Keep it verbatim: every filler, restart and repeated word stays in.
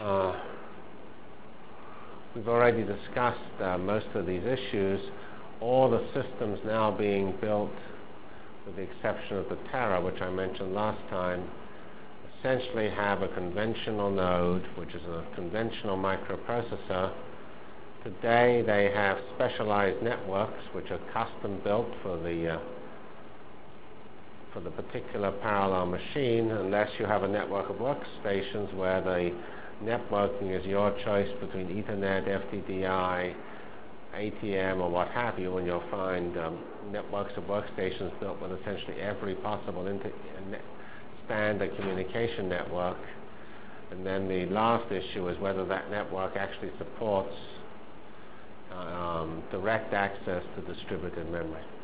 Uh, we've already discussed uh, most of these issues. All the systems now being built, with the exception of the Terra, which I mentioned last time, essentially have a conventional node, which is a conventional microprocessor. Today they have specialized networks which are custom built for the uh, for the particular parallel machine, unless you have a network of workstations where the networking is your choice between Ethernet, F T D I, A T M, or what have you, and you'll find um, networks of workstations built with essentially every possible inter standard communication network. And then the last issue is whether that network actually supports um, direct access to distributed memory.